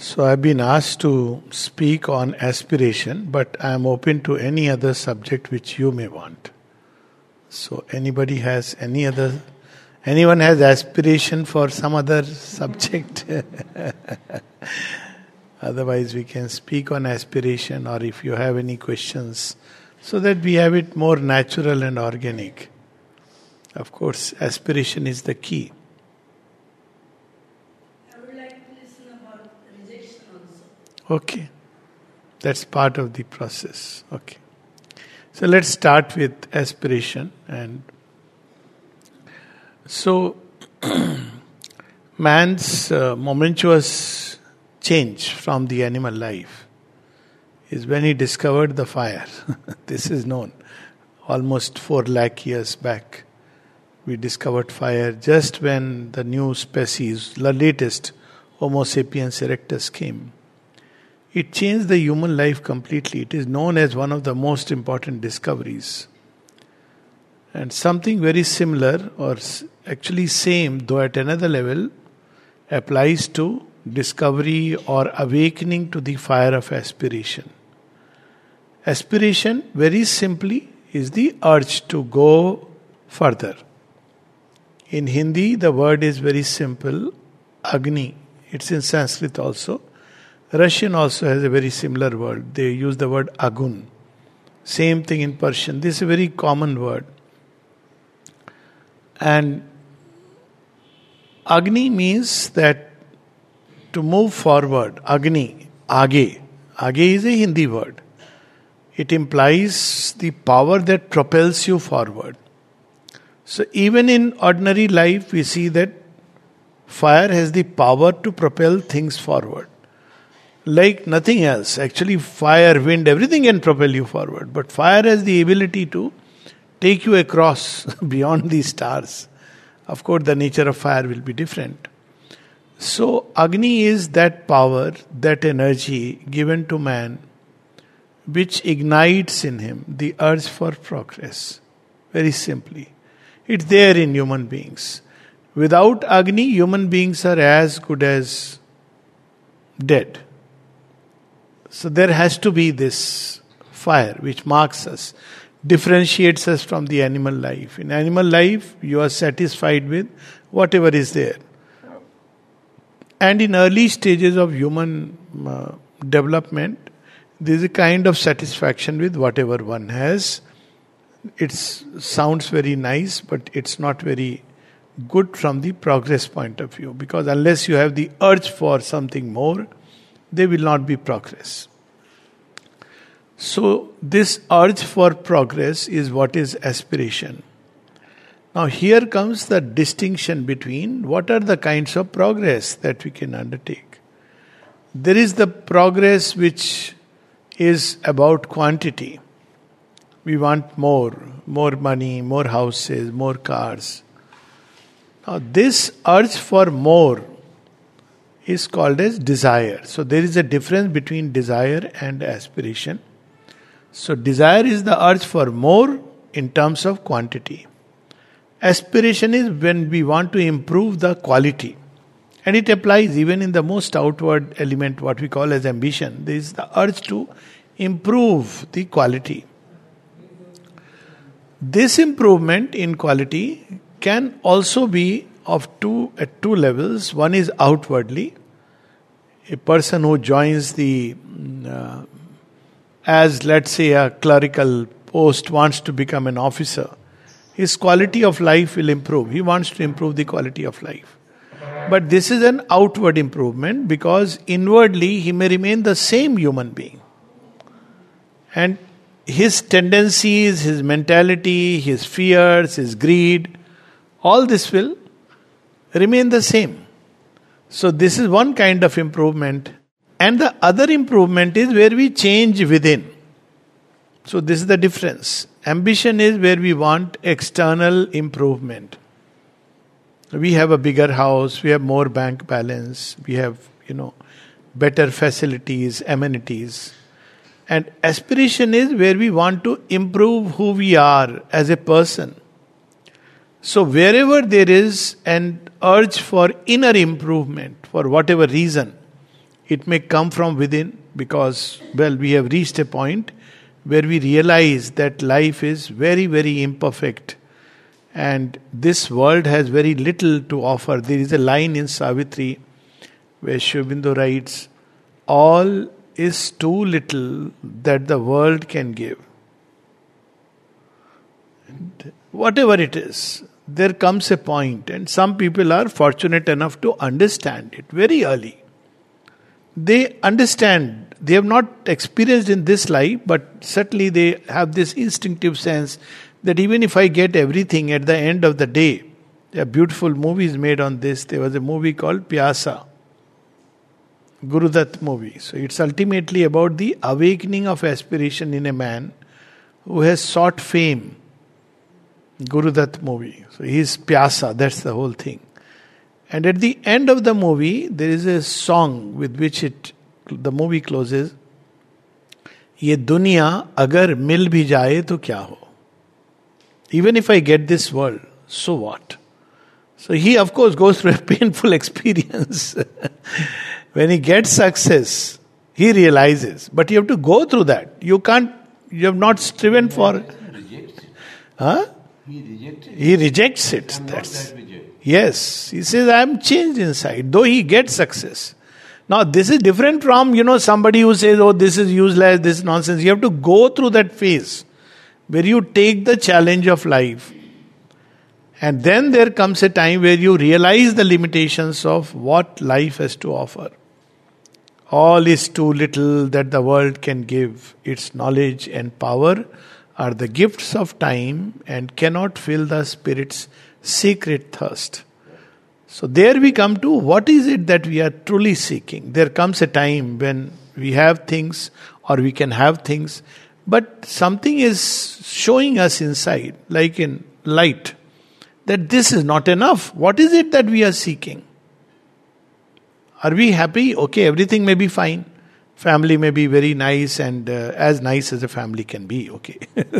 So I've been asked to speak on aspiration, but I am open to any other subject which you may want. So anyone has aspiration for some other subject? Otherwise we can speak on aspiration, or if you have any questions, so that we have it more natural and organic. Of course, aspiration is the key. Okay, that's part of the process. Okay, so let's start with aspiration. And so man's momentous change from the animal life is when he discovered the fire. This is known. Almost 4 lakh years back, we discovered fire just when the new species, the latest Homo sapiens erectus came. It changed the human life completely. It is known as one of the most important discoveries. And something very similar, or actually same, though at another level, applies to discovery or awakening to the fire of aspiration. Aspiration, very simply, is the urge to go further. In Hindi, the word is very simple, Agni. It's in Sanskrit also. Russian also has a very similar word. They use the word agun. Same thing in Persian. This is a very common word. And Agni means that to move forward. Agni, Age. Age is a Hindi word. It implies the power that propels you forward. So even in ordinary life, we see that fire has the power to propel things forward. Like nothing else. Actually, fire, wind, everything can propel you forward. But fire has the ability to take you across beyond the stars. Of course, the nature of fire will be different. So, Agni is that power, that energy given to man, which ignites in him the urge for progress. Very simply. It's there in human beings. Without Agni, human beings are as good as dead. So there has to be this fire which marks us, differentiates us from the animal life. In animal life, you are satisfied with whatever is there. And in early stages of human development, there is a kind of satisfaction with whatever one has. It sounds very nice, but it's not very good from the progress point of view. Because unless you have the urge for something more, there will not be progress. So this urge for progress is what is aspiration. Now here comes the distinction between what are the kinds of progress that we can undertake. There is the progress which is about quantity. We want more money, more houses, more cars. Now this urge for more is called as desire. So there is a difference between desire and aspiration. So desire is the urge for more in terms of quantity. Aspiration is when we want to improve the quality. And it applies even in the most outward element, what we call as ambition. There is the urge to improve the quality. This improvement in quality can also be at two levels. One is outwardly. A person who joins as let's say a clerical post wants to become an officer, his quality of life will improve. He wants to improve the quality of life. But this is an outward improvement because inwardly he may remain the same human being. And his tendencies, his mentality, his fears, his greed, all this will remain the same. So this is one kind of improvement. And the other improvement is where we change within. So this is the difference. Ambition is where we want external improvement. We have a bigger house, we have more bank balance, we have, better facilities, amenities. And aspiration is where we want to improve who we are as a person. So wherever there is an urge for inner improvement, for whatever reason, It may come from within because, well, we have reached a point where we realize that life is very, very imperfect. And this world has very little to offer. There is a line in Savitri where Sri Aurobindo writes, all is too little that the world can give. And whatever it is, there comes a point, and some people are fortunate enough to understand it very early. They understand, they have not experienced in this life, but certainly they have this instinctive sense that even if I get everything at the end of the day, there are beautiful movies made on this. There was a movie called Pyasa, Gurudutt movie. So it's ultimately about the awakening of aspiration in a man who has sought fame. Gurudutt movie. So he's Pyasa, that's the whole thing. And at the end of the movie, there is a song with which the movie closes. ये दुनिया अगर मिल भी जाए तो क्या हो? Even if I get this world, so what? So he of course goes through a painful experience. When he gets success, he realizes. But you have to go through that. You have not striven for... Huh? He rejects it. Yes. He says, I am changed inside, though he gets success. Now, this is different from, somebody who says, oh, this is useless, this is nonsense. You have to go through that phase where you take the challenge of life. And then there comes a time where you realize the limitations of what life has to offer. All is too little that the world can give. Its knowledge and power are the gifts of time and cannot fill the spirit's secret thirst. So there we come to what is it that we are truly seeking. There comes a time when we have things or we can have things, but something is showing us inside, like in light, that this is not enough. What is it that we are seeking? Are we happy? Okay, everything may be fine. Family may be very nice and as nice as a family can be, okay.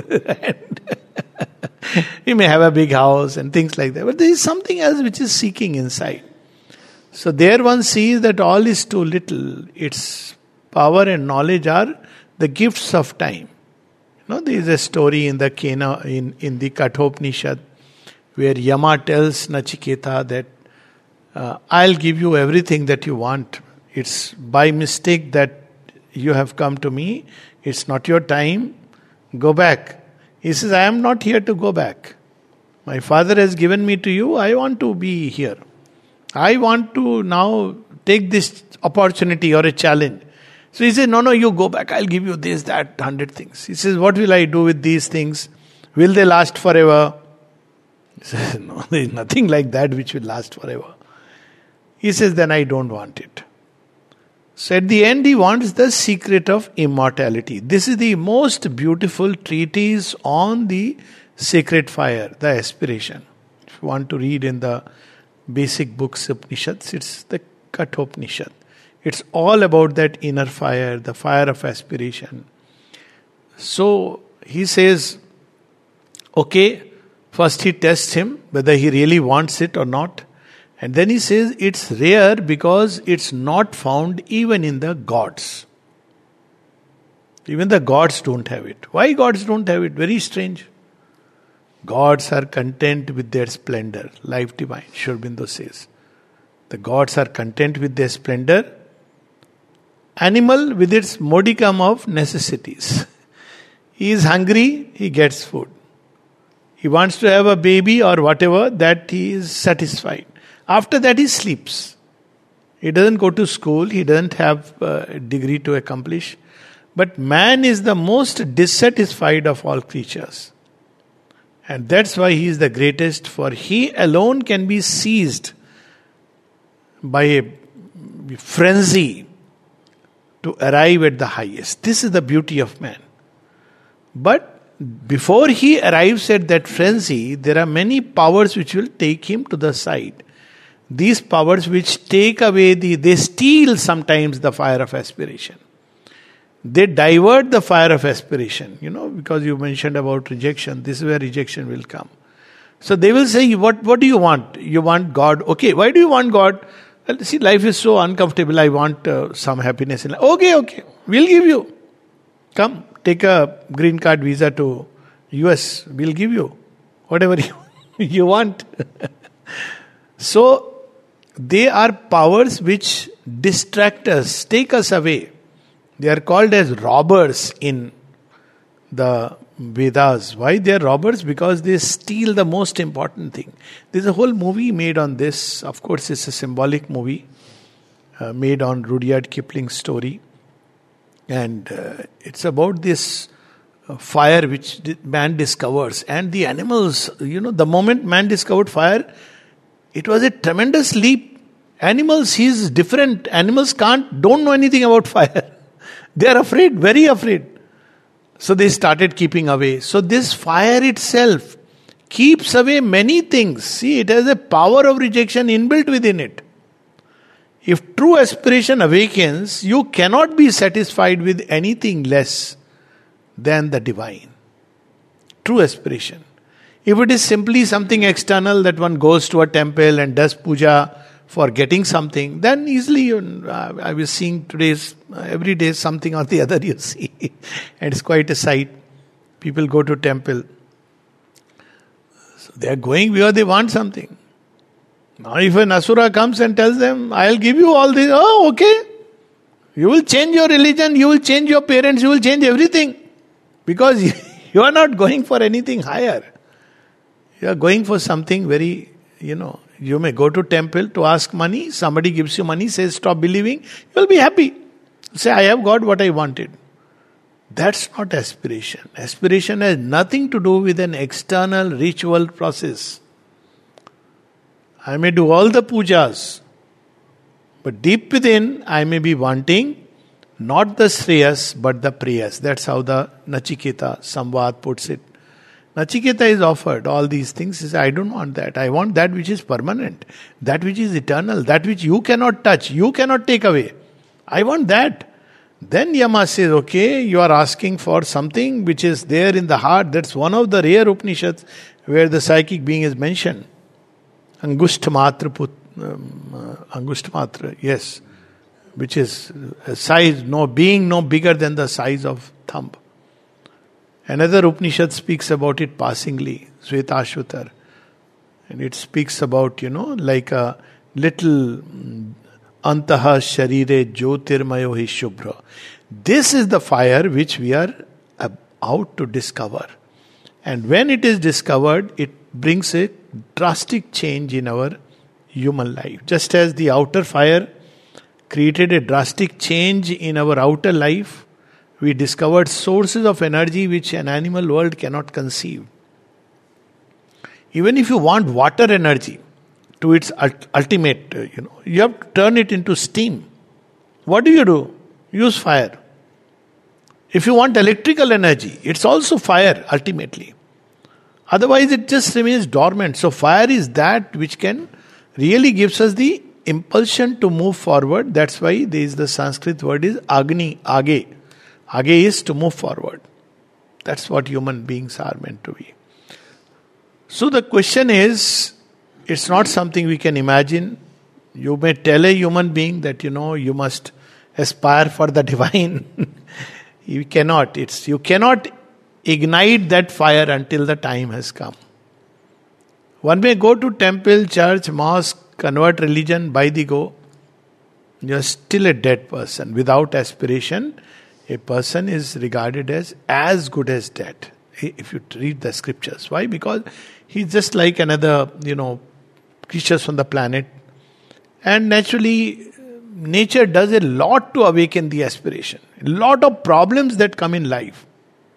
We may have a big house and things like that. But there is something else which is seeking inside. So there one sees that all is too little. Its power and knowledge are the gifts of time. There is a story in the Kena, in the Kathopanishad, where Yama tells Nachiketa that I'll give you everything that you want. It's by mistake that you have come to me. It's not your time. Go back. He says, I am not here to go back. My father has given me to you. I want to be here. I want to now take this opportunity or a challenge. So he says, no, you go back. I'll give you this, that, 100 things. He says, what will I do with these things? Will they last forever? He says, no, there is nothing like that which will last forever. He says, then I don't want it. So at the end he wants the secret of immortality. This is the most beautiful treatise on the sacred fire, the aspiration. If you want to read in the basic books of Upanishads, it's the Kathopanishad. It's all about that inner fire, the fire of aspiration. So he says, okay, first he tests him whether he really wants it or not. And then he says it's rare because it's not found even in the gods. Even the gods don't have it. Why gods don't have it? Very strange. Gods are content with their splendor. Life divine, Sri Aurobindo says. The gods are content with their splendor. Animal with its modicum of necessities. He is hungry, he gets food. He wants to have a baby or whatever, that he is satisfied. After that he sleeps. He doesn't go to school, he doesn't have a degree to accomplish. But man is the most dissatisfied of all creatures. And that's why he is the greatest, for he alone can be seized by a frenzy to arrive at the highest. This is the beauty of man. But before he arrives at that frenzy, there are many powers which will take him to the side. These powers which take away they steal sometimes the fire of aspiration. They divert the fire of aspiration, because you mentioned about rejection. This is where rejection will come. So they will say, what do you want? You want God. Okay, why do you want God? Well, see, life is so uncomfortable. I want some happiness in life. Okay, we'll give you. Come, take a green card visa to US. We'll give you whatever you want. So, they are powers which distract us, take us away. They are called as robbers in the Vedas. Why they are robbers? Because they steal the most important thing. There's a whole movie made on this. Of course, it's a symbolic movie made on Rudyard Kipling's story. And it's about this fire which man discovers. And the animals, the moment man discovered fire, it was a tremendous leap. Animals, he's different. Animals don't know anything about fire. They are afraid, very afraid. So they started keeping away. So this fire itself keeps away many things. See, it has a power of rejection inbuilt within it. If true aspiration awakens, you cannot be satisfied with anything less than the divine. True aspiration. If it is simply something external that one goes to a temple and does puja for getting something, then easily, I was seeing today's, every day something or the other you see. And it's quite a sight. People go to temple. So they are going because they want something. Now if an asura comes and tells them, I'll give you all this, oh okay. You will change your religion, you will change your parents, you will change everything. Because you are not going for anything higher. You are going for something very, you may go to temple to ask money. Somebody gives you money, says stop believing. You will be happy. Say, I have got what I wanted. That's not aspiration. Aspiration has nothing to do with an external ritual process. I may do all the pujas, but deep within I may be wanting not the Shreyas but the Preyas. That's how the Nachiketa Samvad puts it. Nachiketa is offered all these things. He says, I don't want that. I want that which is permanent, that which is eternal, that which you cannot touch, you cannot take away. I want that. Then Yama says, okay, you are asking for something which is there in the heart. That's one of the rare Upanishads where the psychic being is mentioned. Angushtmatra, yes, which is a size, being no bigger than the size of thumb. Another Upanishad speaks about it passingly, Svetashvatar. And it speaks about, like a little antaha sharire jyotirmayo hi shubhra. This is the fire which we are out to discover. And when it is discovered, it brings a drastic change in our human life. Just as the outer fire created a drastic change in our outer life, we discovered sources of energy which an animal world cannot conceive. Even if you want water energy to its ultimate, you have to turn it into steam. What do? Use fire. If you want electrical energy, it's also fire ultimately. Otherwise it just remains dormant. So fire is that which can really gives us the impulsion to move forward. That's why there is the Sanskrit word is Agni, Age. Age is to move forward. That's what human beings are meant to be. So the question is, it's not something we can imagine. You may tell a human being that you must aspire for the divine. You cannot. You cannot ignite that fire until the time has come. One may go to temple, church, mosque, convert religion by the go. You are still a dead person. Without aspiration, a person is regarded as good as dead. If you read the scriptures. Why? Because he's just like another, creatures from the planet. And naturally, nature does a lot to awaken the aspiration. A lot of problems that come in life,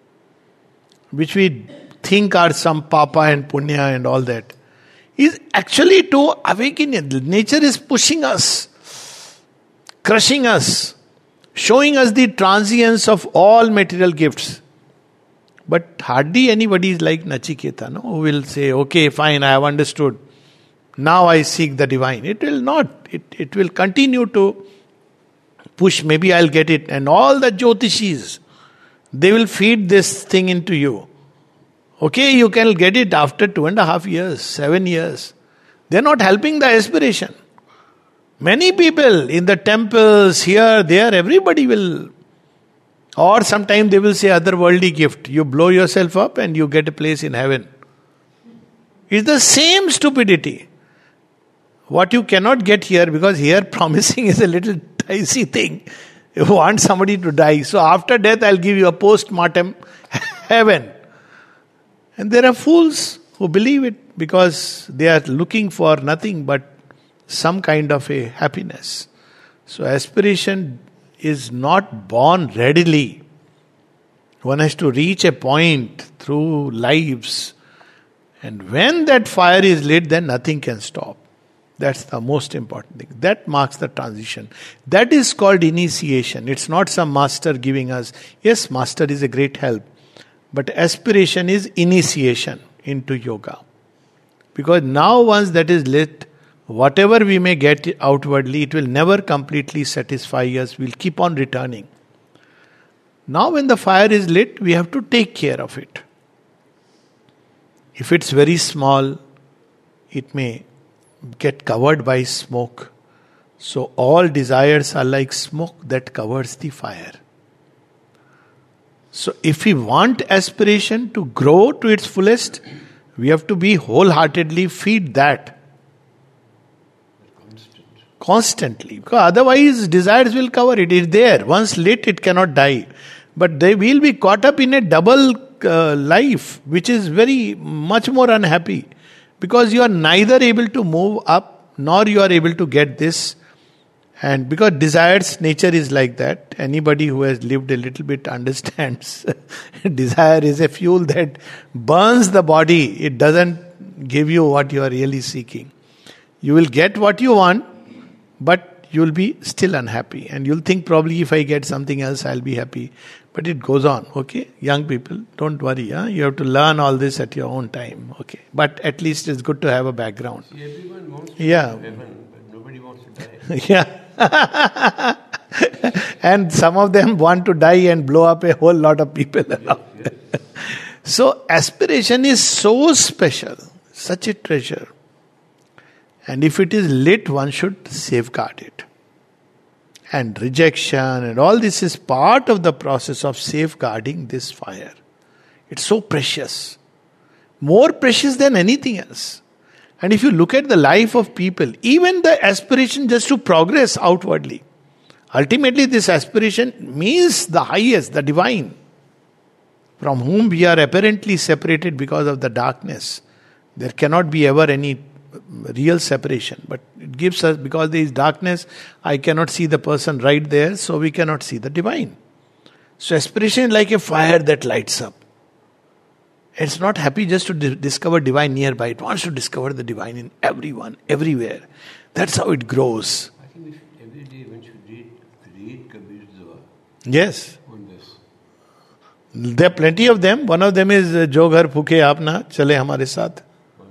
which we think are some papa and punya and all that, is actually to awaken it. Nature is pushing us, crushing us, showing us the transience of all material gifts. But hardly anybody is like Nachiketa, who will say, okay, fine, I have understood. Now I seek the divine. It will not. It will continue to push. Maybe I'll get it. And all the Jyotishis, they will feed this thing into you. Okay, you can get it after 2.5 years, 7 years. They're not helping the aspiration. Many people in the temples, here, there, everybody will. Or sometimes they will say otherworldly gift. You blow yourself up and you get a place in heaven. It's the same stupidity. What you cannot get here, because here promising is a little dicey thing. You want somebody to die. So after death, I'll give you a post-mortem heaven. And there are fools who believe it because they are looking for nothing but some kind of a happiness. So aspiration is not born readily. One has to reach a point through lives. And when that fire is lit, then nothing can stop. That's the most important thing. That marks the transition. That is called initiation. It's not some master giving us. Yes, master is a great help. But aspiration is initiation into yoga. Because now once that is lit, whatever we may get outwardly, it will never completely satisfy us. We'll keep on returning. Now when the fire is lit, we have to take care of it. If it's very small, it may get covered by smoke. So all desires are like smoke that covers the fire. So if we want aspiration to grow to its fullest, we have to be wholeheartedly feed that. Constantly. Because otherwise desires will cover it. It's there. Once lit, it cannot die. But they will be caught up in a double life, which is very much more unhappy. Because you are neither able to move up, nor you are able to get this. And because desire's nature is like that, anybody who has lived a little bit understands. Desire is a fuel that burns the body. It doesn't give you what you are really seeking. You will get what you want, but you will be still unhappy. And you'll think probably if I get something else, I'll be happy. But it goes on, okay? Young people, don't worry. You have to learn all this at your own time, okay? But at least it's good to have a background. See, everyone wants to go to heaven, but nobody wants to die. Yeah. And some of them want to die and blow up a whole lot of people around. Yes. So aspiration is so special, such a treasure. And if it is lit, one should safeguard it. And rejection and all this is part of the process of safeguarding this fire. It's so precious. More precious than anything else. And if you look at the life of people, even the aspiration just to progress outwardly, ultimately this aspiration means the highest, the divine, from whom we are apparently separated because of the darkness. There cannot be ever any real separation, but it gives us, because there is darkness, I cannot see the person right there, so we cannot see the divine. So aspiration is like a fire that lights up. It's not happy just to discover divine nearby. It wants to discover the divine in everyone, everywhere. That's how it grows. I think we should, every day one should read Kabir's Dua Yes. on this. There are plenty of them. One of them is Jo ghar phooke aapna chale hamare saath.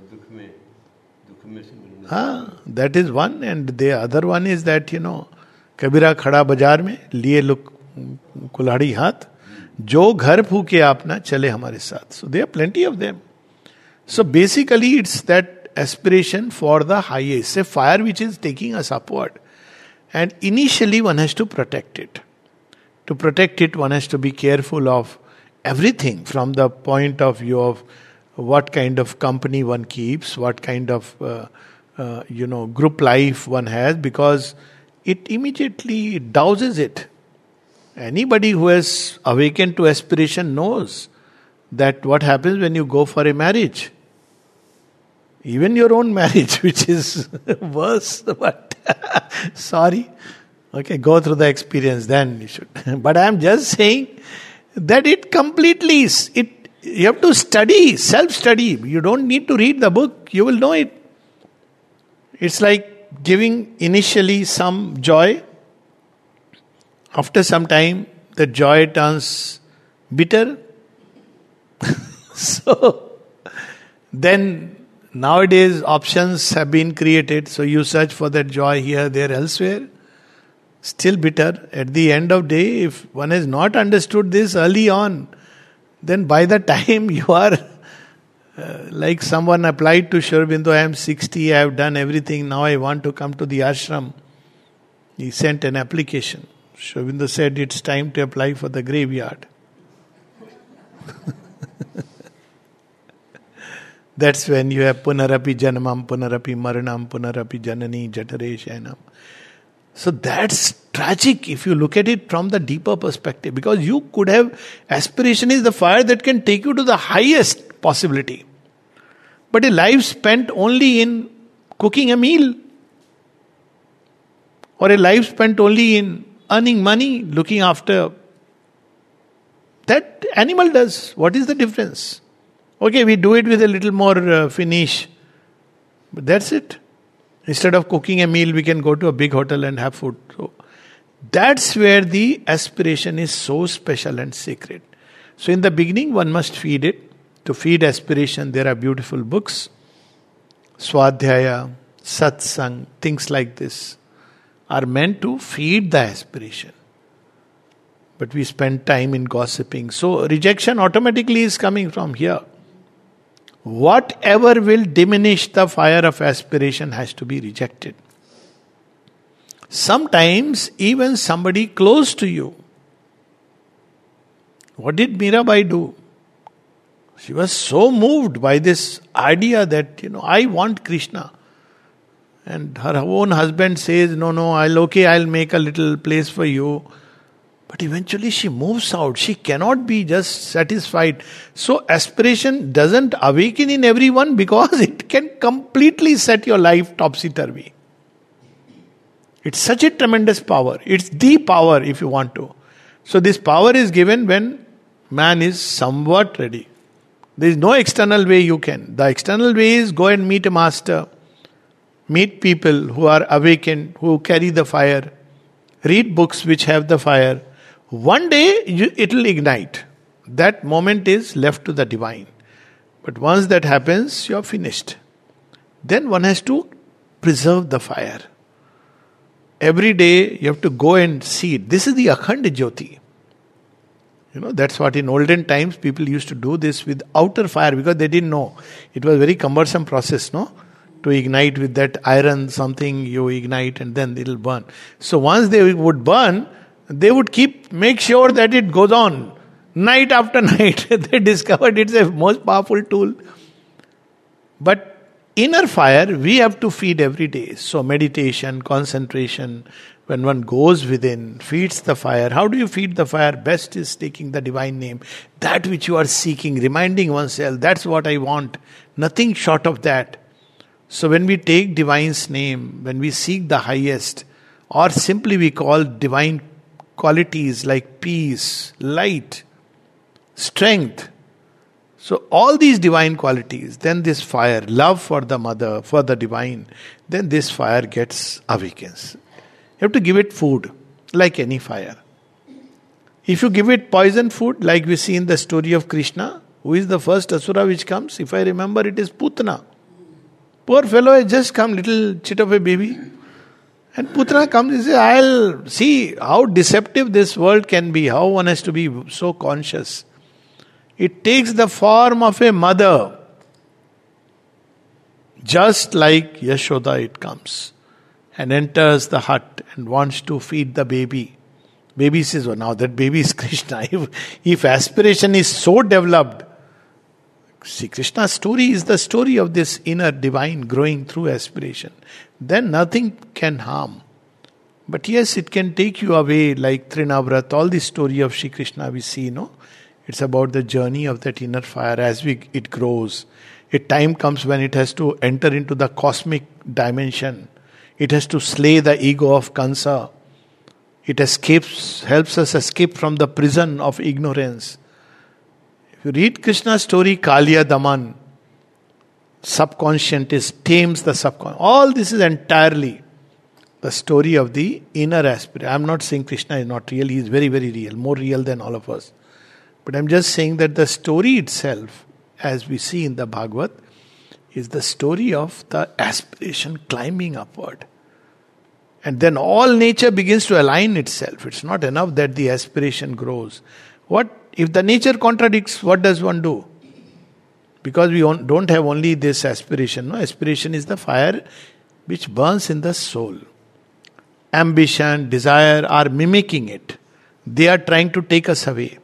That is one, and the other one is that, Kabira khada bazaar mein, liye look kulhadi haath, jo ghar phooke aapna chale hamare saath. So there are plenty of them. So basically it's that aspiration for the highest, a fire which is taking us upward. And initially one has to protect it. To protect it, one has to be careful of everything from the point of view of what kind of company one keeps, what kind of group life one has, because it immediately douses it. Anybody who has awakened to aspiration knows that what happens when you go for a marriage. Even your own marriage, which is worse, but sorry. Okay, go through the experience, then you should. But I am just saying that it completely, you have to study, self-study. You don't need to read the book, you will know it. It's like giving initially some joy. After some time, the joy turns bitter. So, then nowadays options have been created. So you search for that joy here, there, elsewhere. Still bitter. At the end of day, if one has not understood this early on, then by the time you are like someone applied to Sri Aurobindo, I am 60, I have done everything, now I want to come to the ashram. He sent an application. Sri Aurobindo said, it's time to apply for the graveyard. That's when you have punarapi janamam, punarapi maranam, punarapi janani, jatare shayanam. So that's tragic if you look at it from the deeper perspective. Because you could have, aspiration is the fire that can take you to the highest possibility. But a life spent only in cooking a meal, or a life spent only in earning money, looking after, that animal does. What is the difference? Okay, we do it with a little more finish, but that's it. Instead of cooking a meal, we can go to a big hotel and have food. So that's where the aspiration is so special and sacred. So in the beginning, one must feed it. To feed aspiration, there are beautiful books. Swadhyaya, Satsang, things like this are meant to feed the aspiration. But we spend time in gossiping. So rejection automatically is coming from here. Whatever will diminish the fire of aspiration has to be rejected. Sometimes even somebody close to you. What did Mirabai do? She was so moved by this idea that, I want Krishna. And her own husband says, no, I'll make a little place for you. But eventually she moves out. She cannot be just satisfied. So aspiration doesn't awaken in everyone because it can completely set your life topsy-turvy. It's such a tremendous power. It's the power if you want to. So this power is given when man is somewhat ready. There is no external way you can. The external way is go and meet a master. Meet people who are awakened, who carry the fire. Read books which have the fire. One day it will ignite. That moment is left to the divine. But once that happens, you are finished. Then one has to preserve the fire. Every day you have to go and see it. This is the Akhand Jyoti. That's what in olden times people used to do this with outer fire because they didn't know. It was a very cumbersome process, no? To ignite with that iron something you ignite and then it will burn. So once they would burn, they would make sure that it goes on. Night after night, they discovered it's a most powerful tool. But inner fire, we have to feed every day. So meditation, concentration, when one goes within, feeds the fire. How do you feed the fire? Best is taking the divine name. That which you are seeking, reminding oneself, that's what I want. Nothing short of that. So when we take divine's name, when we seek the highest, or simply we call divine qualities like peace, light, strength. So all these divine qualities, then this fire, love for the mother, for the divine, then this fire gets awakens. You have to give it food, like any fire. If you give it poison food, like we see in the story of Krishna, who is the first asura which comes? If I remember, it is Putana. Poor fellow has just come, little chit of a baby. And Putra comes and says, I'll see how deceptive this world can be, how one has to be so conscious. It takes the form of a mother. Just like Yashoda it comes. And enters the hut and wants to feed the baby. Baby says, now that baby is Krishna. If aspiration is so developed, see, Krishna's story is the story of this inner divine growing through aspiration. Then nothing can harm. But yes, it can take you away like Trinavrat, all the story of Shri Krishna we see, It's about the journey of that inner fire as it grows. A time comes when it has to enter into the cosmic dimension. It has to slay the ego of Kansa. It helps us escape from the prison of ignorance. If you read Krishna's story, Kaliya Daman, subconscious tames the subconscious. All this is entirely the story of the inner aspiration. I am not saying Krishna is not real. He is very, very real. More real than all of us. But I am just saying that the story itself, as we see in the Bhagavad, is the story of the aspiration climbing upward. And then all nature begins to align itself. It's not enough that the aspiration grows. What if the nature contradicts? What does one do? Because we don't have only this aspiration. No, aspiration is the fire which burns in the soul. ambition, desire are mimicking it. They are trying to take us away.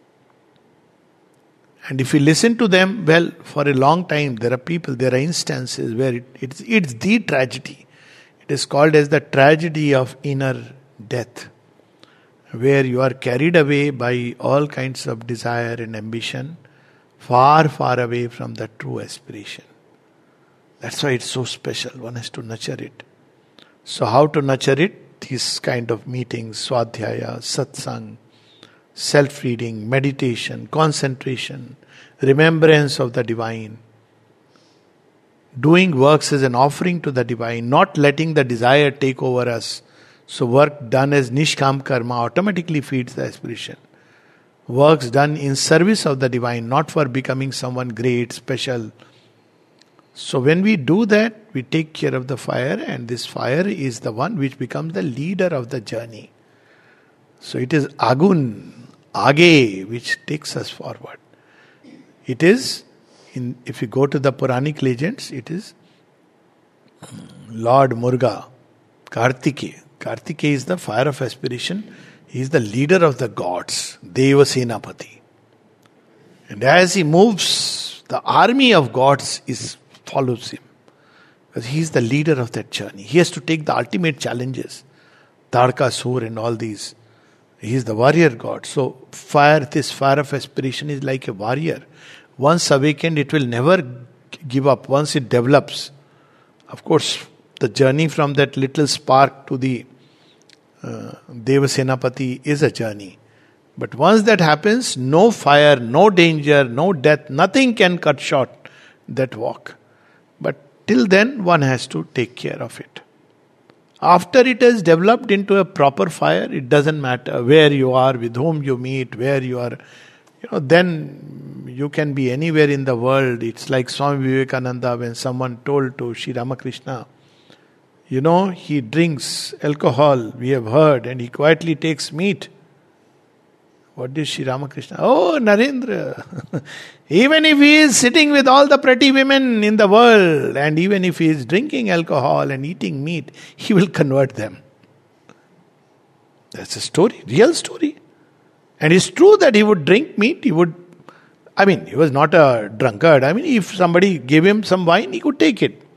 And if we listen to them, well, for a long time, there are instances where it's the tragedy. It is called as the tragedy of inner death, where you are carried away by all kinds of desire and ambition, far, far away from the true aspiration. That's why it's so special. One has to nurture it. So how to nurture it? These kind of meetings, swadhyaya, satsang, self-reading, meditation, concentration, remembrance of the divine. Doing works as an offering to the divine, not letting the desire take over us. So work done as nishkam karma automatically feeds the aspiration. Works done in service of the divine, not for becoming someone great, special. So when we do that, we take care of the fire, and this fire is the one which becomes the leader of the journey. So it is Agun, Age, which takes us forward. It is, if you go to the Puranic legends, it is Lord Muruga, Kartikeya. Kartikeya is the fire of aspiration. He is the leader of the gods, Deva Senapati. And as he moves, the army of gods follows him. Because he is the leader of that journey. He has to take the ultimate challenges. Tarkasur and all these. He is the warrior god. So this fire of aspiration is like a warrior. Once awakened, it will never give up. Once it develops. Of course, the journey from that little spark to the Deva Senapati is a journey. But once that happens, no fire, no danger, no death, nothing can cut short that walk. But till then, one has to take care of it. After it has developed into a proper fire, it doesn't matter where you are, with whom you meet, where you are. Then you can be anywhere in the world. It's like Swami Vivekananda when someone told to Sri Ramakrishna, he drinks alcohol, we have heard, and he quietly takes meat. What did Sri Ramakrishna? Oh, Narendra! Even if he is sitting with all the pretty women in the world, and even if he is drinking alcohol and eating meat, he will convert them. That's a story, real story. And it's true that he would drink meat, he was not a drunkard. If somebody gave him some wine, he could take it.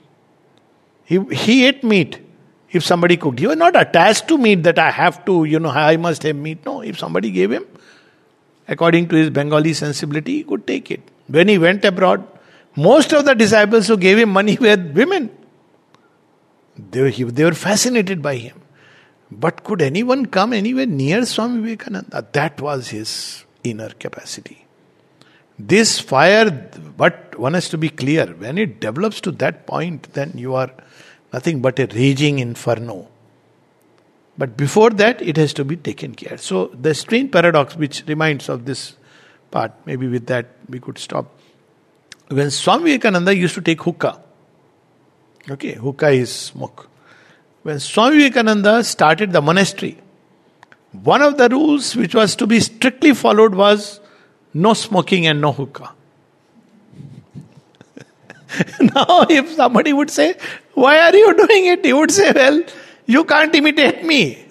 He ate meat. If somebody cooked, he was not attached to meat that I have to, I must have meat. No, if somebody gave him, according to his Bengali sensibility, he could take it. When he went abroad, most of the disciples who gave him money were women. They were fascinated by him. But could anyone come anywhere near Swami Vivekananda? That was his inner capacity. This fire, but one has to be clear, when it develops to that point, then you are nothing but a raging inferno. But before that, it has to be taken care. So the strange paradox which reminds of this part, maybe with that we could stop. When Swami Vivekananda used to take hookah, hookah is smoke. When Swami Vivekananda started the monastery, one of the rules which was to be strictly followed was no smoking and no hookah. Now, if somebody would say, why are you doing it? He would say, well, you can't imitate me.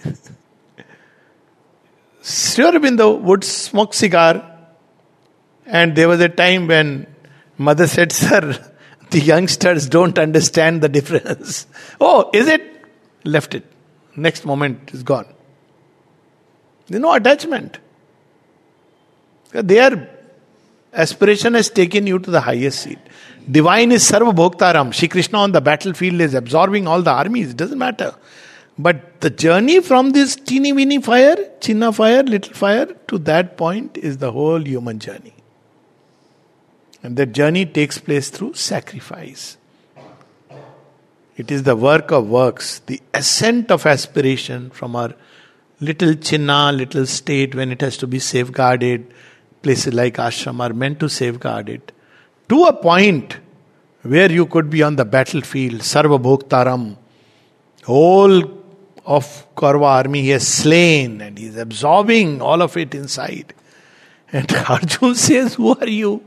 Sri Aurobindo would smoke cigar, and there was a time when mother said, sir, the youngsters don't understand the difference. Oh, is it? Left it. Next moment is gone. There's no attachment. Their aspiration has taken you to the highest seat. Divine is Sarva Bhoktaram. Shri Krishna on the battlefield is absorbing all the armies. It doesn't matter. But the journey from this teeny weeny fire, chinna fire, little fire, to that point is the whole human journey. And that journey takes place through sacrifice. It is the work of works, the ascent of aspiration from our little chinna, little state when it has to be safeguarded. Places like ashram are meant to safeguard it. To a point where you could be on the battlefield, Sarva Bhoktaram, whole of Kaurava army he has slain and he is absorbing all of it inside. And Arjun says, who are you?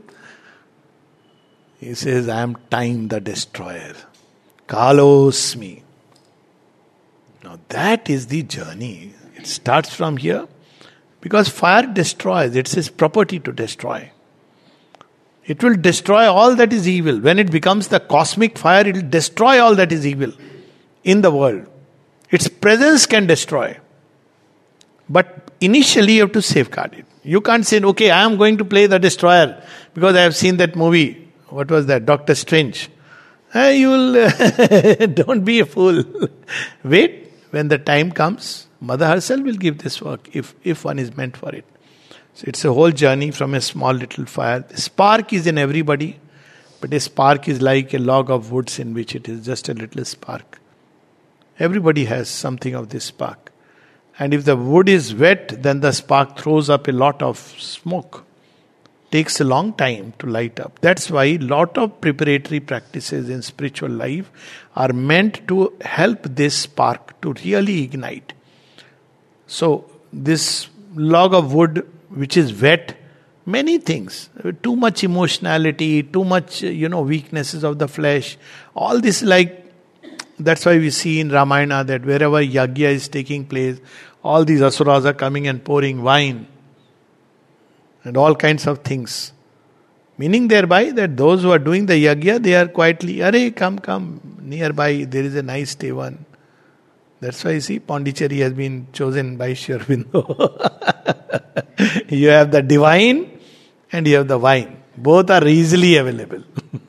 He says, I am time the destroyer. Kalosmi. Now that is the journey. It starts from here because fire destroys. It's its property to destroy. It will destroy all that is evil. When it becomes the cosmic fire, it will destroy all that is evil in the world. Its presence can destroy. But initially you have to safeguard it. You can't say, okay, I am going to play the destroyer because I have seen that movie. What was that? Doctor Strange. You will, don't be a fool. Wait, when the time comes, Mother herself will give this work if one is meant for it. So it's a whole journey from a small little fire. The spark is in everybody, but a spark is like a log of woods in which it is just a little spark. Everybody has something of this spark. And if the wood is wet, then the spark throws up a lot of smoke. Takes a long time to light up. That's why a lot of preparatory practices in spiritual life are meant to help this spark to really ignite. So this log of wood which is wet, many things, too much emotionality, too much, weaknesses of the flesh, all this that's why we see in Ramayana that wherever yagya is taking place, all these asuras are coming and pouring wine and all kinds of things. Meaning thereby that those who are doing the yagya, they are quietly, Arey, come, nearby there is a nice Tevan. That's why you see Pondicherry has been chosen by Sri Aurobindo. You have the divine and you have the wine. Both are easily available.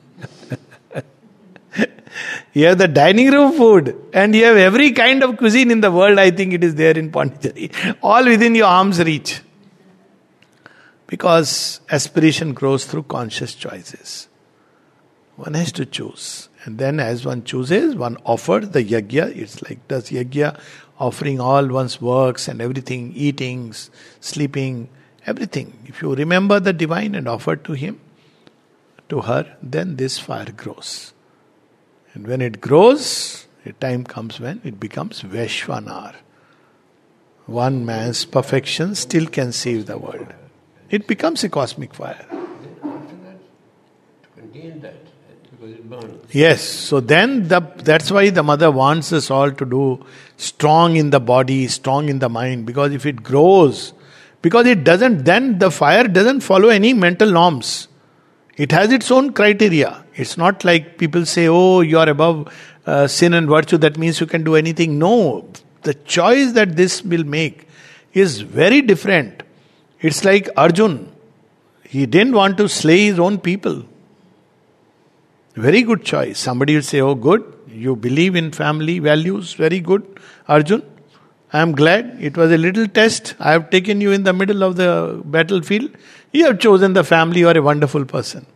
You have the dining room food and you have every kind of cuisine in the world. I think it is there in Pondicherry. All within your arm's reach. Because aspiration grows through conscious choices. One has to choose. And then as one chooses, one offers the yagya. It's like does yagya, offering all one's works and everything, eating, sleeping, everything. If you remember the divine and offer to him, to her, then this fire grows. And when it grows, a time comes when it becomes Vaishwanar. One man's perfection still can save the world. It becomes a cosmic fire. After that, to contain that, because it burns. Yes, so then that's why the mother wants us all to do strong in the body, strong in the mind, because if it grows, because it doesn't, then the fire doesn't follow any mental norms. It has its own criteria. It's not like people say, oh, you are above sin and virtue, that means you can do anything. No, the choice that this will make is very different. It's like Arjun. He didn't want to slay his own people. Very good choice. Somebody will say, oh good, you believe in family values, very good, Arjun. I am glad. It was a little test. I have taken you in the middle of the battlefield. You have chosen the family. You are a wonderful person.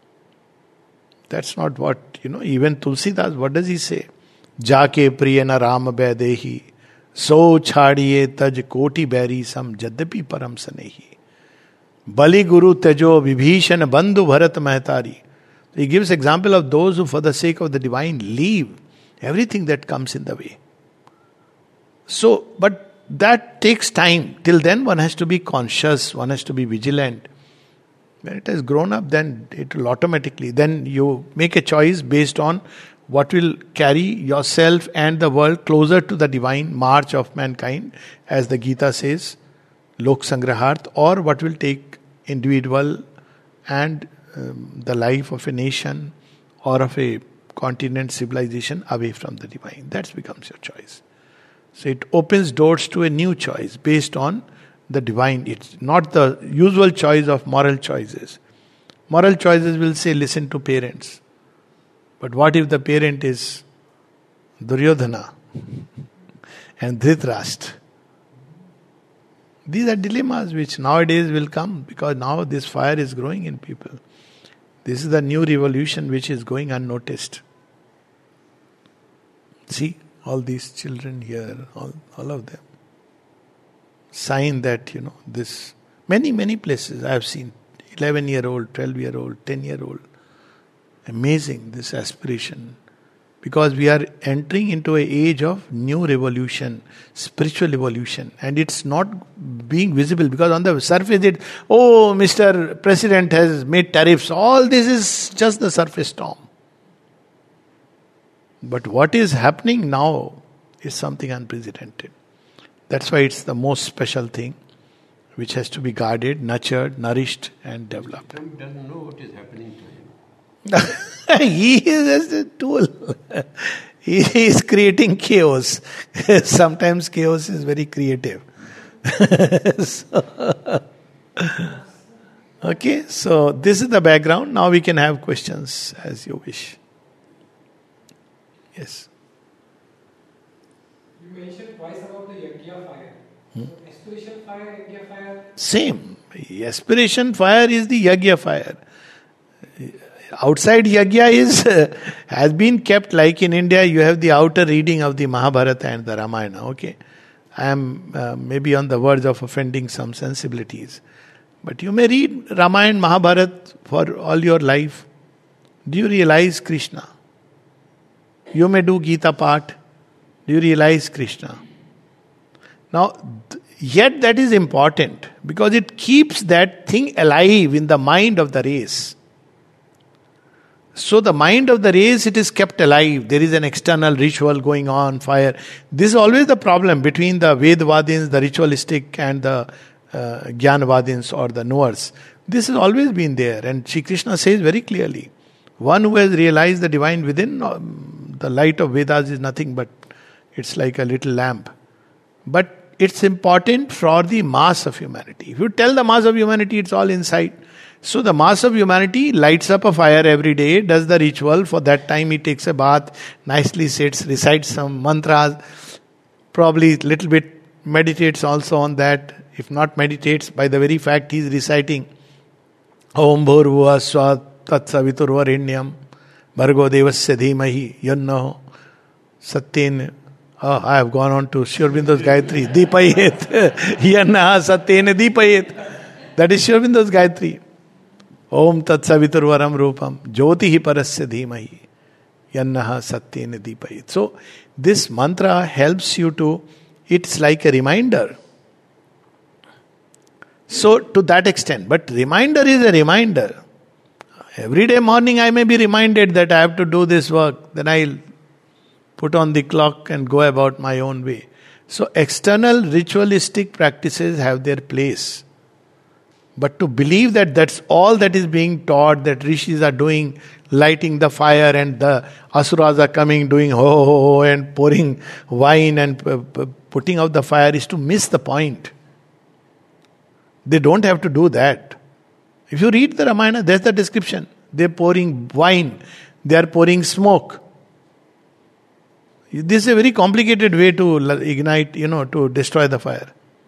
That's not what, even Tulsidas, what does he say? Jaake priyana ram baidehi, so chhadiye taj koti beri sam jadapi param sanehi. Bali guru tejo vibhishan bandhu bharat mehtari. He gives example of those who for the sake of the divine leave everything that comes in the way. So, but that takes time. Till then one has to be conscious, one has to be vigilant. When it has grown up, then it will automatically, then you make a choice based on what will carry yourself and the world closer to the divine march of mankind, as the Gita says, Lok Sangrahart, or what will take individual and the life of a nation or of a continent civilization away from the divine. That becomes your choice. So it opens doors to a new choice based on the divine. It's not the usual choice of moral choices. Moral choices will say, listen to parents. But what if the parent is Duryodhana and Dhritarashtra? These are dilemmas which nowadays will come because now this fire is growing in people. This is the new revolution which is going unnoticed. See, all these children here, all of them. Sign that, this, many places I have seen, 11-year-old, 12-year-old, 10-year-old. Amazing, this aspiration. Because we are entering into an age of new revolution, spiritual evolution. And it's not being visible because on the surface Mr. President has made tariffs. All this is just the surface storm. But what is happening now is something unprecedented. That's why it's the most special thing, which has to be guarded, nurtured, nourished, and developed. Trump doesn't know what is happening to him. He is just a tool. He is creating chaos. Sometimes chaos is very creative. Okay, so this is the background. Now we can have questions as you wish. Yes. You mentioned twice about the Yajna fire. So aspiration fire, Yajna fire. Same. Aspiration fire is the Yajna fire. Outside Yajna is has been kept, like in India you have the outer reading of the Mahabharata and the Ramayana. Okay, I am maybe on the verge of offending some sensibilities, but you may read Ramayana, Mahabharata for all your life. Do you realize Krishna? You may do Gita Path. Do you realize Krishna? Now, yet that is important because it keeps that thing alive in the mind of the race. So the mind of the race, it is kept alive. There is an external ritual going on, fire. This is always the problem between the Vedvadins, the ritualistic, and the Jnanvadins or the knowers. This has always been there. And Shri Krishna says very clearly, one who has realized the divine within, the light of Vedas is nothing but, it's like a little lamp. But it's important for the mass of humanity. If you tell the mass of humanity it's all inside, so the mass of humanity lights up a fire every day, does the ritual. For that time he takes a bath, nicely sits, recites some mantras, probably little bit meditates also on that. If not meditates, by the very fact he is reciting Om Bhurvua Swa Tat Saviturvarenyam Bhargo Devasya Dhimahi Yannaho Satyen. Oh, I have gone on to Sri Aurobindo's Gayatri. Deepayet. Yannaha Satyena Deepayet. That is Sri Aurobindo's Gayatri. Om Tat Saviturvaram Rupam Jyotihi Parasya Dhimahi Yannaha Satyena Deepayet. So this mantra helps you to, it's like a reminder. So to that extent, but reminder is a reminder. Every day morning I may be reminded that I have to do this work. Then I'll put on the clock and go about my own way. So external ritualistic practices have their place. But to believe that that's all that is being taught, that rishis are doing, lighting the fire and the asuras are coming, doing ho ho ho and pouring wine and putting out the fire, is to miss the point. They don't have to do that. If you read the Ramayana, there's the description. They're pouring wine, they are pouring smoke. This is a very complicated way to ignite, to destroy the fire.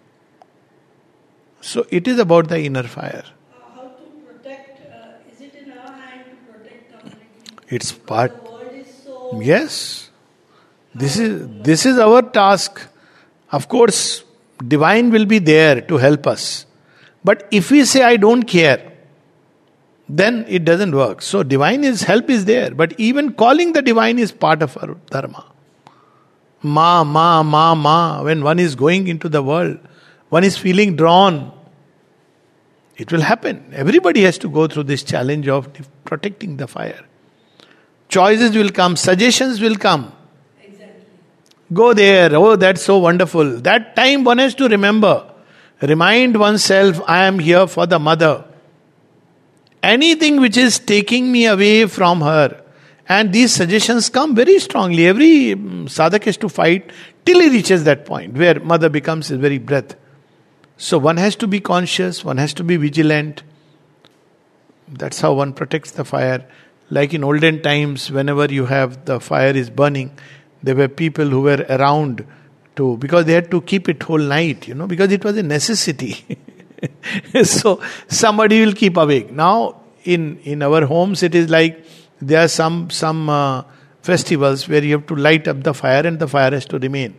So it is about the inner fire. How to protect? Is it in our hand to protect completely? It's part. The world is so. Yes. This is our task. Of course, divine will be there to help us. But if we say I don't care, then it doesn't work. So divine help is there. But even calling the divine is part of our dharma. Ma, ma, ma, ma. When one is going into the world, one is feeling drawn. It will happen. Everybody has to go through this challenge of protecting the fire. Choices will come, suggestions will come. Exactly. Go there. Oh, that's so wonderful. That time one has to remember. Remind oneself, I am here for the mother. Anything which is taking me away from her. And these suggestions come very strongly. Every sadhak has to fight till he reaches that point where mother becomes his very breath. So one has to be conscious, one has to be vigilant. That's how one protects the fire. Like in olden times, whenever you have the fire is burning, there were people who were around because they had to keep it whole night, because it was a necessity. So somebody will keep awake. Now in our homes it is like there are some festivals where you have to light up the fire and the fire has to remain.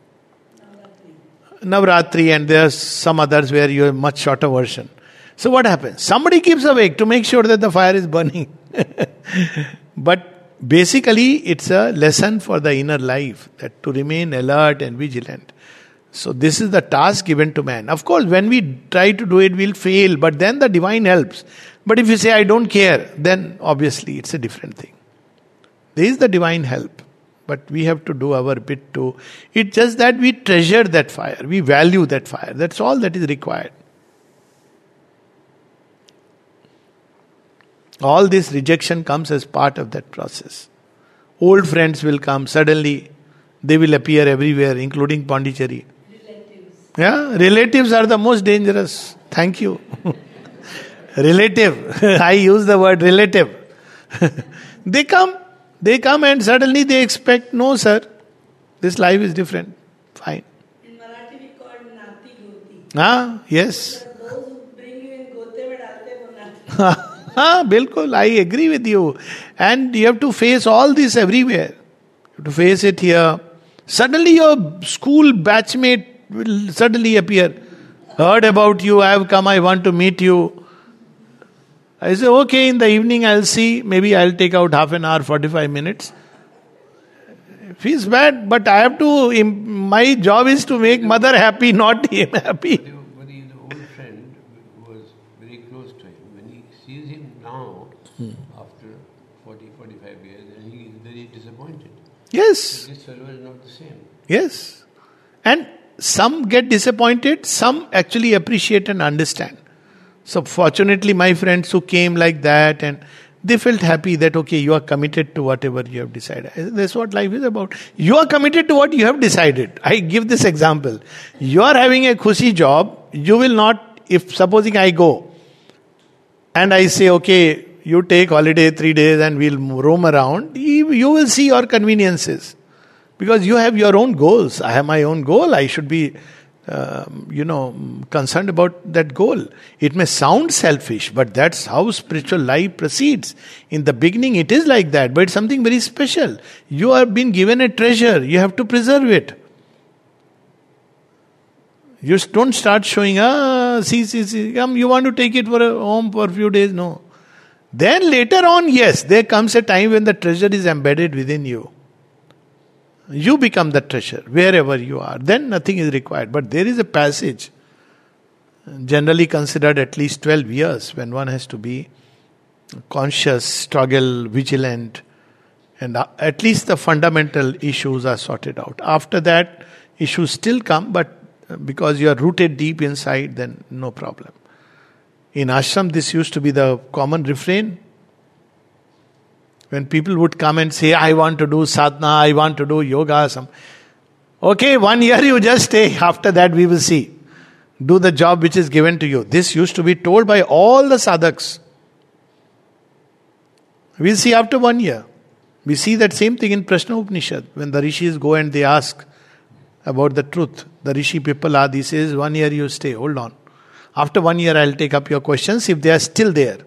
Navratri, and there are some others where you have much shorter version. So what happens? Somebody keeps awake to make sure that the fire is burning. But basically it's a lesson for the inner life, that to remain alert and vigilant. So this is the task given to man. Of course, when we try to do it, we'll fail, but then the divine helps. But if you say, I don't care, then obviously it's a different thing. There is the divine help. But we have to do our bit too. It's just that we treasure that fire. We value that fire. That's all that is required. All this rejection comes as part of that process. Old friends will come. Suddenly, they will appear everywhere, including Pondicherry. Relatives. Yeah, relatives are the most dangerous. Thank you. Relative. I use the word relative. They come and suddenly they expect, no sir, this life is different. Fine. In Marathi we call it Nati Goti. Yes. Those who bring you in Gote mein dalte wo Nati. Bilkul, I agree with you. And you have to face all this everywhere. You have to face it here. Suddenly your school batchmate will suddenly appear. Heard about you, I have come, I want to meet you. I say, okay, in the evening I'll see, maybe I'll take out half an hour, 45 minutes. Feels bad, but I have to, my job is to make mother happy, not him happy. The old friend who was very close to him, when he sees him now, after 40, 45 years, then he is very disappointed. Yes. This fellow is not the same. Yes. And some get disappointed, some actually appreciate and understand. So fortunately, my friends who came like that, and they felt happy that, okay, you are committed to whatever you have decided. That's what life is about. You are committed to what you have decided. I give this example. You are having a khushi job. You will not, if supposing I go and I say, okay, you take holiday 3 days and we'll roam around, you will see your conveniences. Because you have your own goals. I have my own goal. I should be concerned about that goal. It may sound selfish, but that's how spiritual life proceeds. In the beginning, it is like that, but it's something very special. You have been given a treasure. You have to preserve it. You don't start showing, see, come, you want to take it for a home for a few days. No. Then later on, yes, there comes a time when the treasure is embedded within you. You become the treasure wherever you are. Then nothing is required. But there is a passage, generally considered at least 12 years, when one has to be conscious, struggle, vigilant, and at least the fundamental issues are sorted out. After that, issues still come, but because you are rooted deep inside, then no problem. In ashram, this used to be the common refrain. When people would come and say, I want to do sadhana, I want to do yoga. Okay, 1 year you just stay. After that we will see. Do the job which is given to you. This used to be told by all the sadhaks. We'll see after 1 year. We see that same thing in Prashna Upanishad. When the rishis go and they ask about the truth. The rishi Pippaladi says, 1 year you stay, hold on. After 1 year I'll take up your questions if they are still there.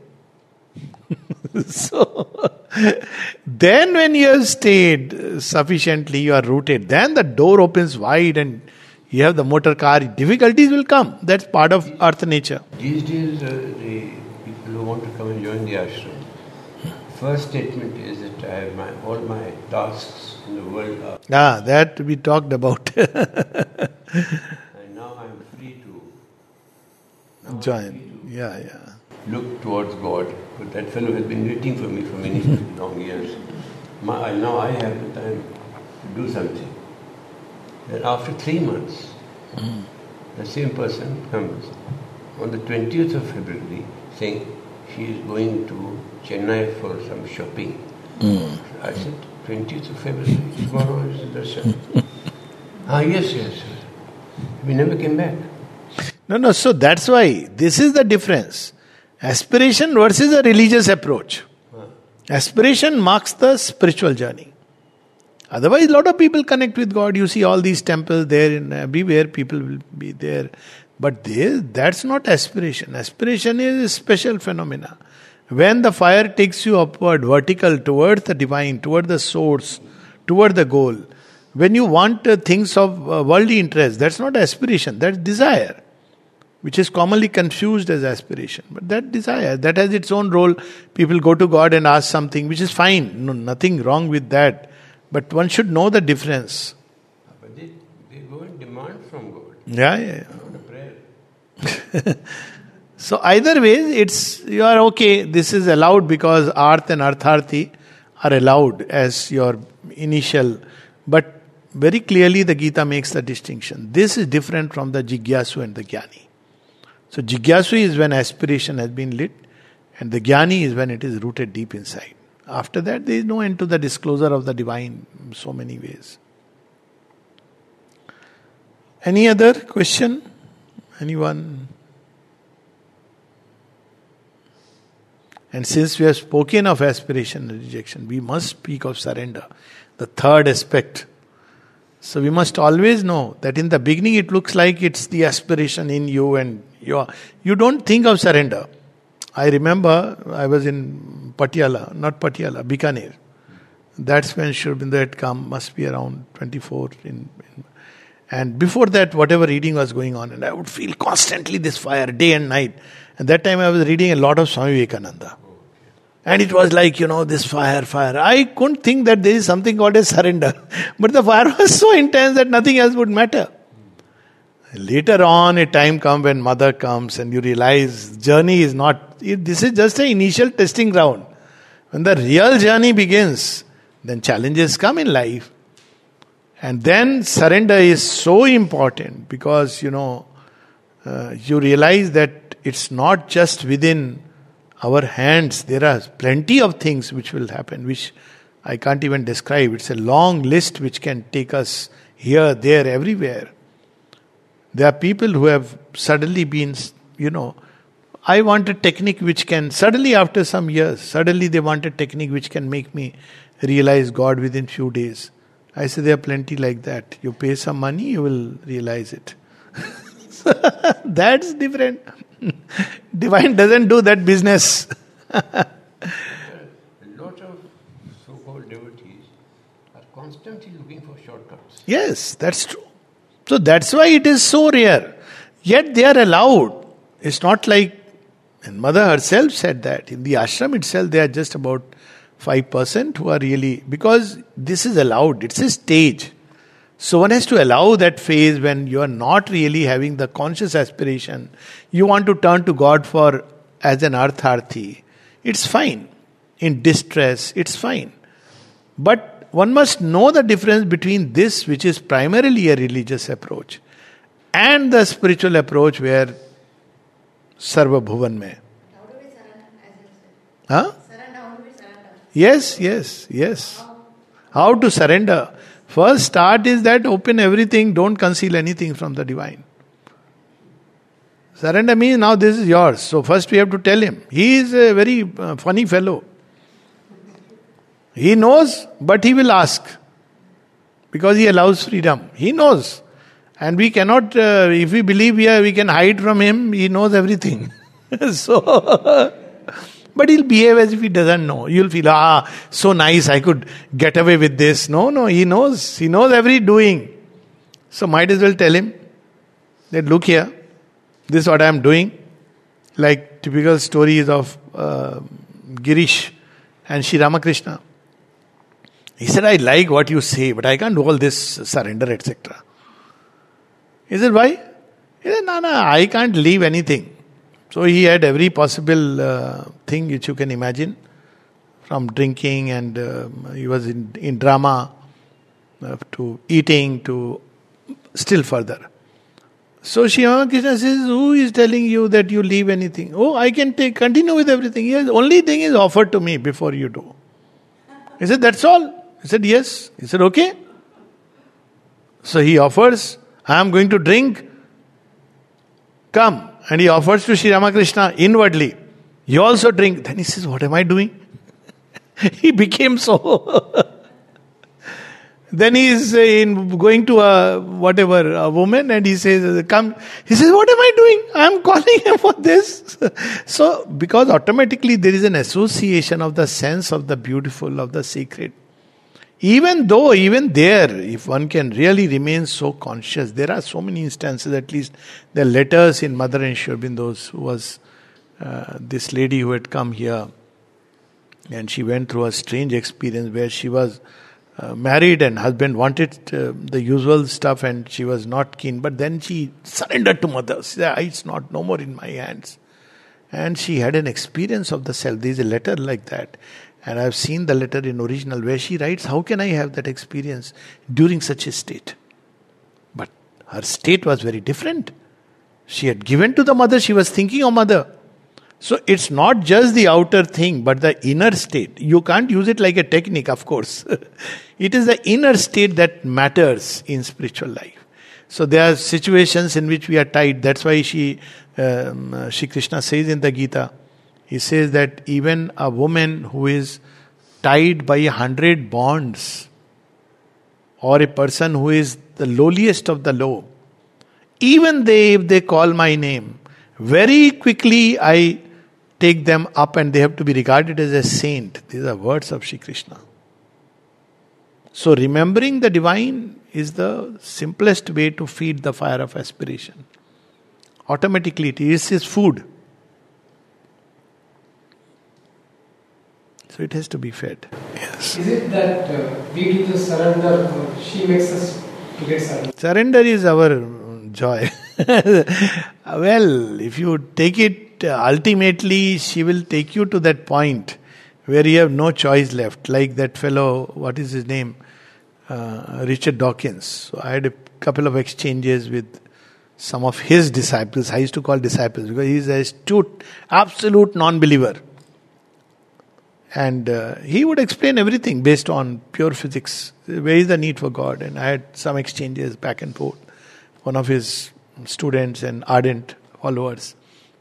So, then when you have stayed sufficiently, you are rooted, then the door opens wide and you have the motor car. Difficulties will come. That's part of earth nature. These days, the people who want to come and join the ashram, first statement is that I have all my tasks in the world are. That we talked about. And now I am free to join. Yeah. Look towards God. But that fellow has been waiting for me for many long years. Now I have the time to do something. And after 3 months, the same person comes on the 20th of February saying she is going to Chennai for some shopping. I said, 20th of February, tomorrow is the darshan. Yes. We never came back. No, so that's why this is the difference. Aspiration versus a religious approach. Aspiration marks the spiritual journey. Otherwise, a lot of people connect with God. You see all these temples there, and everywhere people will be there. But that's not aspiration. Aspiration is a special phenomena. When the fire takes you upward, vertical, towards the divine, toward the source, toward the goal. When you want things of worldly interest, that's not aspiration, that's desire. Which is commonly confused as aspiration. But that desire, that has its own role. People go to God and ask something, which is fine. No, nothing wrong with that. But one should know the difference. But they go and demand from God. Yeah. Not a prayer. So either way, you are okay. This is allowed because Arth and Artharthi are allowed as your initial But very clearly the Gita makes the distinction. This is different from the Jigyasu and the Jnani. So Jigyasu is when aspiration has been lit, and the Jnani is when it is rooted deep inside. After that, there is no end to the disclosure of the divine in so many ways. Any other question? Anyone? And since we have spoken of aspiration and rejection, we must speak of surrender, the third aspect. So we must always know that in the beginning it looks like it's the aspiration in you and you don't think of surrender. I remember I was in Bikaner. That's when Sri Aurobindo had come, must be around 24. And before that, whatever reading was going on, and I would feel constantly this fire, day and night. And that time I was reading a lot of Swami Vivekananda. And it was like, this fire. I couldn't think that there is something called a surrender. But the fire was so intense that nothing else would matter. Later on, a time comes when mother comes and you realize journey is not, this is just an initial testing ground. When the real journey begins, then challenges come in life. And then surrender is so important because, you realize that it's not just within our hands. There are plenty of things which will happen, which I can't even describe. It's a long list which can take us here, there, everywhere. There are people who have suddenly been, I want a technique which can, suddenly after some years, suddenly they want a technique which can make me realize God within few days. I say there are plenty like that. You pay some money, you will realize it. That's different. Divine doesn't do that business. A lot of so-called devotees are constantly looking for shortcuts. Yes, that's true. So that's why it is so rare. Yet they are allowed. It's not like, and Mother herself said that. In the ashram itself, they are just about 5% who are really, because this is allowed. It's a stage. So one has to allow that phase when you are not really having the conscious aspiration. You want to turn to God for as an artharthi. It's fine. In distress, it's fine. But one must know the difference between this, which is primarily a religious approach, and the spiritual approach where Sarva Bhuvan mein. How do we surrender, as you said? Huh? Surrender, how do we surrender? Yes. How to surrender? First start is that open everything, don't conceal anything from the divine. Surrender means now this is yours. So first we have to tell him. He is a very funny fellow. He knows, but he will ask. Because he allows freedom. He knows. And we cannot, if we believe we can hide from him, he knows everything. But he'll behave as if he doesn't know. You'll feel, so nice, I could get away with this. No, he knows. He knows every doing. So might as well tell him that look here, this is what I am doing. Like typical stories of Girish and Sri Ramakrishna. He said, I like what you say, but I can't do all this surrender, etc. He said, why? He said, no, I can't leave anything. So he had every possible thing which you can imagine, from drinking and he was in drama, to eating, to still further. So Sri Ramakrishna says, who is telling you that you leave anything? Oh, I can continue with everything. Yes, only thing is offered to me before you do. He said, that's all. He said, yes. He said, okay. So he offers, I am going to drink. Come. And he offers to Sri Ramakrishna inwardly. You also drink. Then he says, what am I doing? He became so. Then he is going to a woman and he says, come. He says, what am I doing? I am calling him for this. So, because automatically there is an association of the sense of the beautiful, of the sacred. Even there, if one can really remain so conscious, there are so many instances, at least the letters in Mother and Sri Aurobindo's, who was this lady who had come here, and she went through a strange experience where she was married and husband wanted the usual stuff and she was not keen, but then she surrendered to Mother. She said, it's no more in my hands. And she had an experience of the self. There is a letter like that. And I've seen the letter in original where she writes, how can I have that experience during such a state? But her state was very different. She had given to the mother, she was thinking of mother. So it's not just the outer thing, but the inner state. You can't use it like a technique, of course. It is the inner state that matters in spiritual life. So there are situations in which we are tied. That's why Shri Krishna says in the Gita, he says that even a woman who is tied by 100 bonds, or a person who is the lowliest of the low, even if they call my name, very quickly I take them up and they have to be regarded as a saint. These are words of Shri Krishna. So remembering the divine is the simplest way to feed the fire of aspiration. Automatically it is his food. So it has to be fed. Yes. Is it that we do the surrender, or she makes us to get surrender? Surrender is our joy. Well, if you take it, ultimately she will take you to that point where you have no choice left. Like that fellow, what is his name? Richard Dawkins. So I had a couple of exchanges with some of his disciples. I used to call disciples because he is an astute, absolute non-believer. And he would explain everything based on pure physics. Where is the need for God? And I had some exchanges back and forth. One of his students and ardent followers.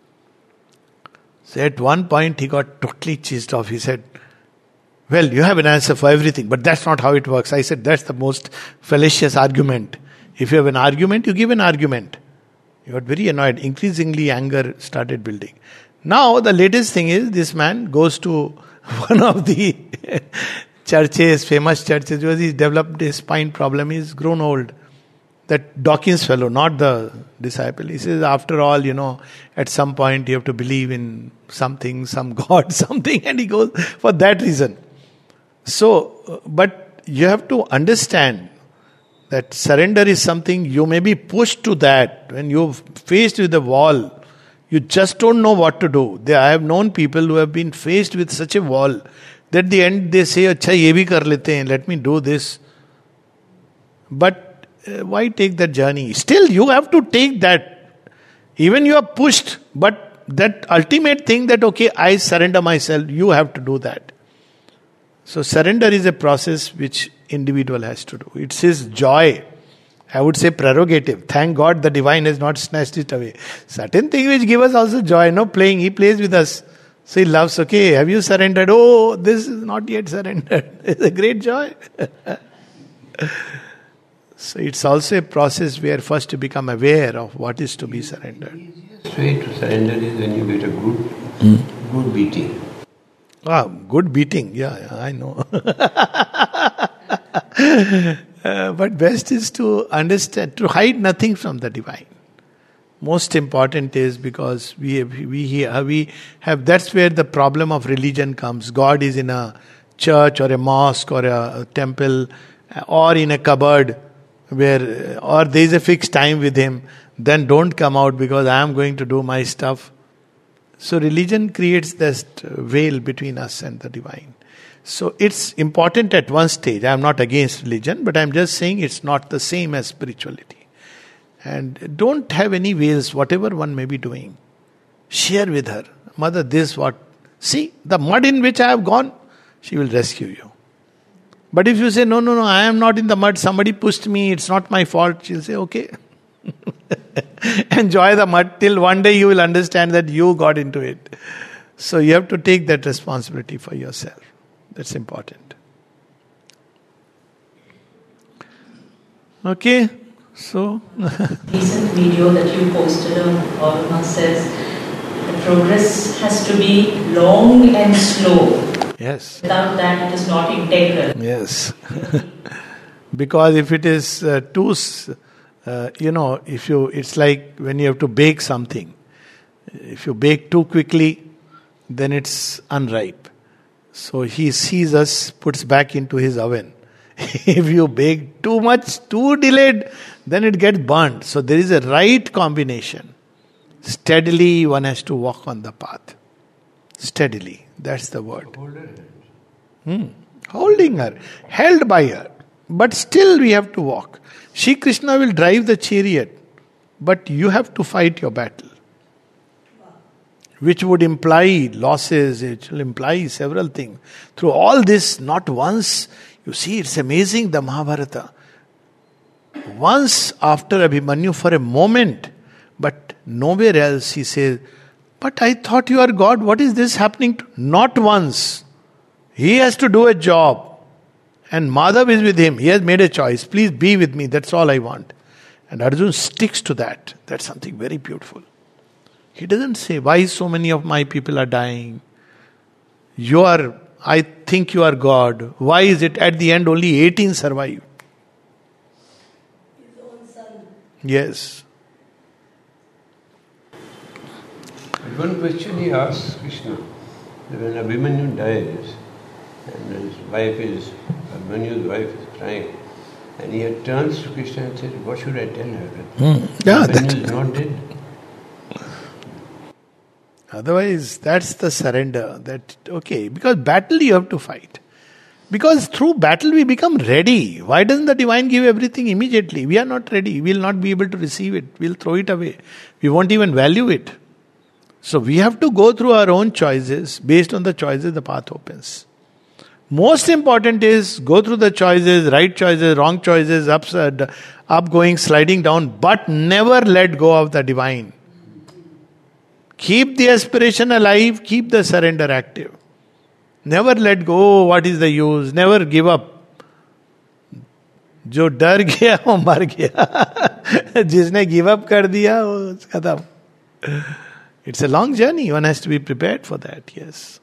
So at one point he got totally cheesed off. He said, well, you have an answer for everything, but that's not how it works. I said, that's the most fallacious argument. If you have an argument, you give an argument. He got very annoyed. Increasingly anger started building. Now the latest thing is, this man goes to one of the churches, famous churches, because he's developed a spine problem. He's grown old. That Dawkins fellow, not the disciple. He says, after all, at some point you have to believe in something, some God, something. And he goes for that reason. So, but you have to understand that surrender is something you may be pushed to that. When you're faced with a wall, you just don't know what to do. I have known people who have been faced with such a wall that at the end they say, "Acha, ye bhi kar lete hain, let me do this." But why take that journey? Still, you have to take that. Even you are pushed, but that ultimate thing that, okay, I surrender myself, you have to do that. So surrender is a process which individual has to do. It's his joy. I would say prerogative. Thank God the divine has not snatched it away. Certain things which give us also joy. No playing, he plays with us. So he loves, okay, have you surrendered? Oh, this is not yet surrendered. It's a great joy. So it's also a process where first you become aware of what is to be surrendered. The easiest way to surrender is when you get a good beating. Good beating. Yeah, I know. But best is to understand, to hide nothing from the divine. Most important is because we have, that's where the problem of religion comes. God is in a church or a mosque or a temple or in a cupboard where, or there is a fixed time with him. Then don't come out because I am going to do my stuff. So religion creates this veil between us and the divine. So it's important at one stage. I am not against religion, but I am just saying it's not the same as spirituality. And don't have any veils, whatever one may be doing. Share with her. Mother, this what? See, the mud in which I have gone, she will rescue you. But if you say, no, I am not in the mud, somebody pushed me, it's not my fault, she'll say, okay. Enjoy the mud till one day you will understand that you got into it. So you have to take that responsibility for yourself. That's important. Okay, so recent video that you posted on Orma says the progress has to be long and slow. yes. Without that, it is not integral. Yes. Because if it is it's like when you have to bake something. If you bake too quickly, then it's unripe. So he sees us, puts back into his oven. If you bake too much, too delayed, then it gets burnt. So there is a right combination. Steadily one has to walk on the path. Steadily. That's the word. Holding her, held by her. But still we have to walk. Shri Krishna will drive the chariot, but you have to fight your battle. Which would imply losses, it will imply several things. Through all this, not once, you see, it's amazing, the Mahabharata. Once after Abhimanyu, for a moment, but nowhere else, he says, but I thought you are God, what is this happening to? Not once. He has to do a job. And Madhav is with him. He has made a choice. Please be with me. That's all I want. And Arjun sticks to that. That's something very beautiful. He doesn't say, why so many of my people are dying? I think you are God. Why is it at the end only 18 survive? His own son. Yes. One question he asks Krishna, that when Abhimanyu dies, and his wife is, Abhimanyu's wife is crying, and he turns to Krishna and says, what should I tell her? Abhimanyu is not dead. Otherwise, that's the surrender. Because battle you have to fight. Because through battle we become ready. Why doesn't the divine give everything immediately? We are not ready. We will not be able to receive it. We will throw it away. We won't even value it. So we have to go through our own choices. Based on the choices, the path opens. Most important is go through the choices, right choices, wrong choices, up going, sliding down, but never let go of the divine. Keep the aspiration alive, keep the surrender active. Never let go, what is the use? Never give up. जो डर गया वो मर गया. जिसने give up कर दिया वो खत्म. It's a long journey. One has to be prepared for that. Yes.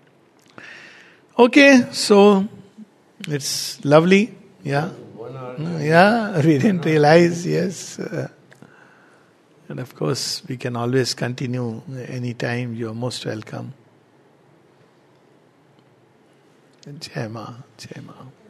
Okay, so it's lovely. Yeah. Yeah, we didn't realize. Yes. And of course, we can always continue anytime. You are most welcome. Jai Ma, Jai Ma.